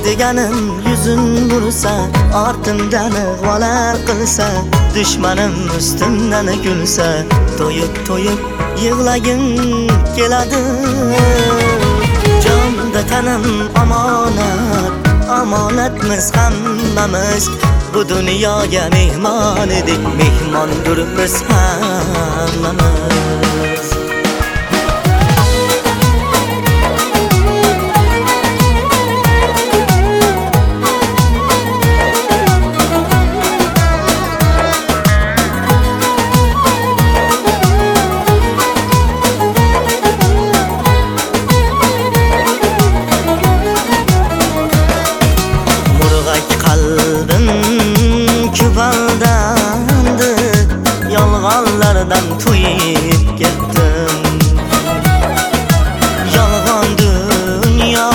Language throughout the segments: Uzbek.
deganim yuzin bursa, ortimdan ig'volar qilsa, dushmanim ustimdan kulsa, to'yib yig'lagim keladi. Jonda tanim omonatmiz hammamiz, bu dunyoga mehmon edik, mehmondurmiz hammamiz. Qalbim kupaldandi, yolg'onlardan to'yib ketdim. Yolg'on dunyo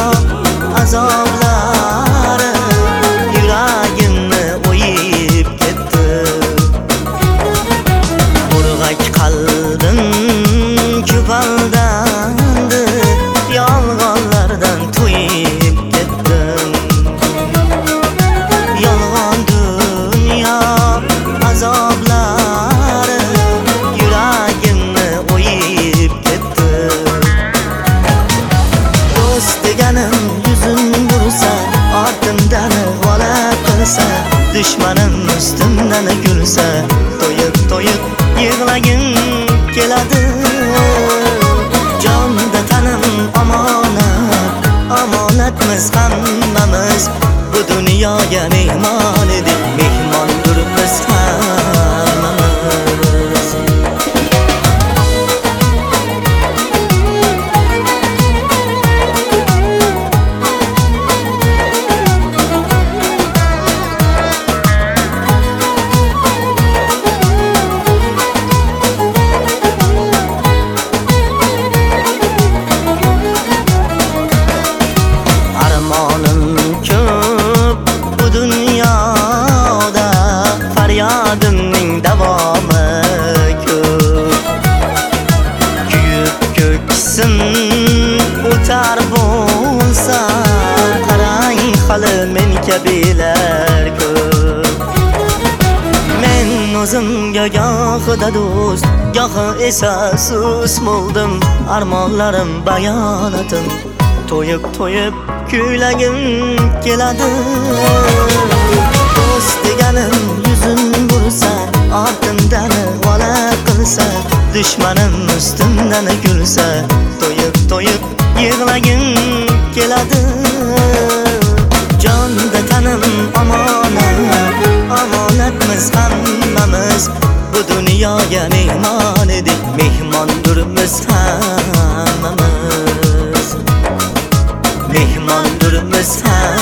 azoblari yuragimni o'yib ketdi. Murg'ak qalbim kupaldandi, yolg'onlardan to'yib ketdim. Azoblari yuragimni o'yib ketdi. Do'st deganim yuzin bursa, ortimdan ig'vola qilsa, dushmanim ustimdan kulsa, to'yib yig'lagim keladi. Jonda tanim omonatmiz hammamiz, bu dunyoga mehmon edik, mehmondurmiz hammamiz. Armonim ko'p bu dunyoda, faryodimning davomi ko'p. Kuyib ko'ksim o'tar bo'lsa, qarang hali men kabilar ko'p. Men o'zimga gohida do'st, gohi esa sus bo'ldim. Armonlarim bayonatim, to'yib kuylagim keladi. Do'st deganim yuzin bursa, ortimdan ig'vola qilsa, dushmanim ustimdan kulsa, to'yib yig'lagim keladi. Jonda tanim omonatmiz hammamiz, bu dunyoga mehmon edik, mehmondurmiz hammamiz, mehmondurmiz hammamiz.